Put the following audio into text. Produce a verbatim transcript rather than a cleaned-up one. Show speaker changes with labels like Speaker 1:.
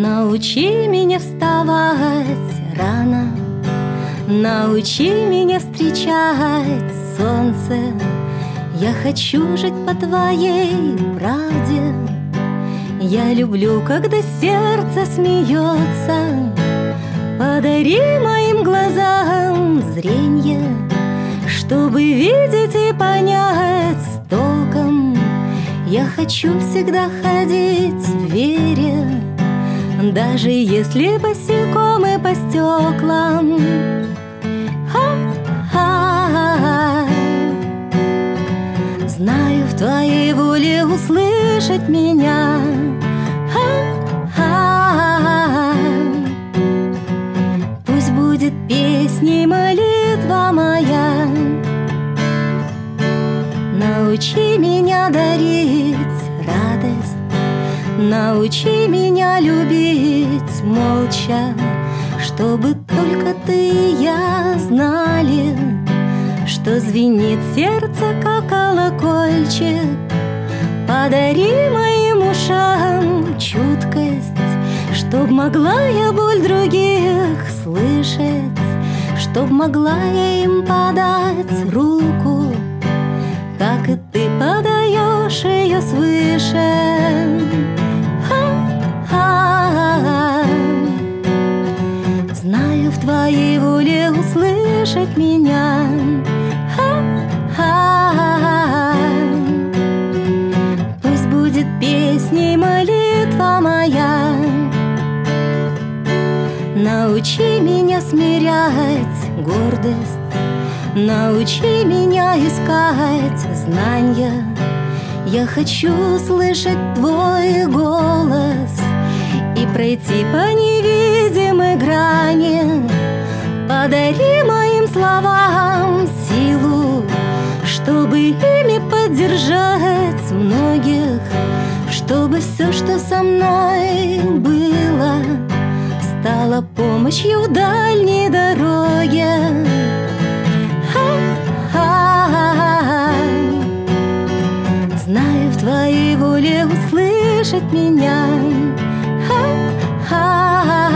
Speaker 1: Научи меня вставать рано, научи меня встречать солнце. Я хочу жить по твоей правде. Я люблю, когда сердце смеется. Подари моим глазам зренье, чтобы видеть и понять с толком. Я хочу всегда ходить в вере, даже если босиком и по стеклам. Ха-ха-ха. Знаю, в твоей воле услышать меня. Ха-ха-ха. Пусть будет песней молитва моя. Научи меня дарить радость, научи меня любить молча, чтобы только ты и я знали, что звенит сердце, как колокольчик. Подари моим ушам чуткость, чтоб могла я боль других слышать, чтоб могла я им подать руку, как и ты подаешь ее свыше. Ха-ха-ха. Знаю, в твоей воле услышать меня. Ха-ха-ха. Пусть будет песней молитва моя. Научи меня смирять гордость, научи меня искать знания. Я хочу слышать твой голос и пройти по невидимой грани. Подари моим словам силу, чтобы ими поддержать многих, чтобы все, что со мной было, стало помощью в дальней дороге. Знаю, в твоей воле услышать меня. Ха-ха.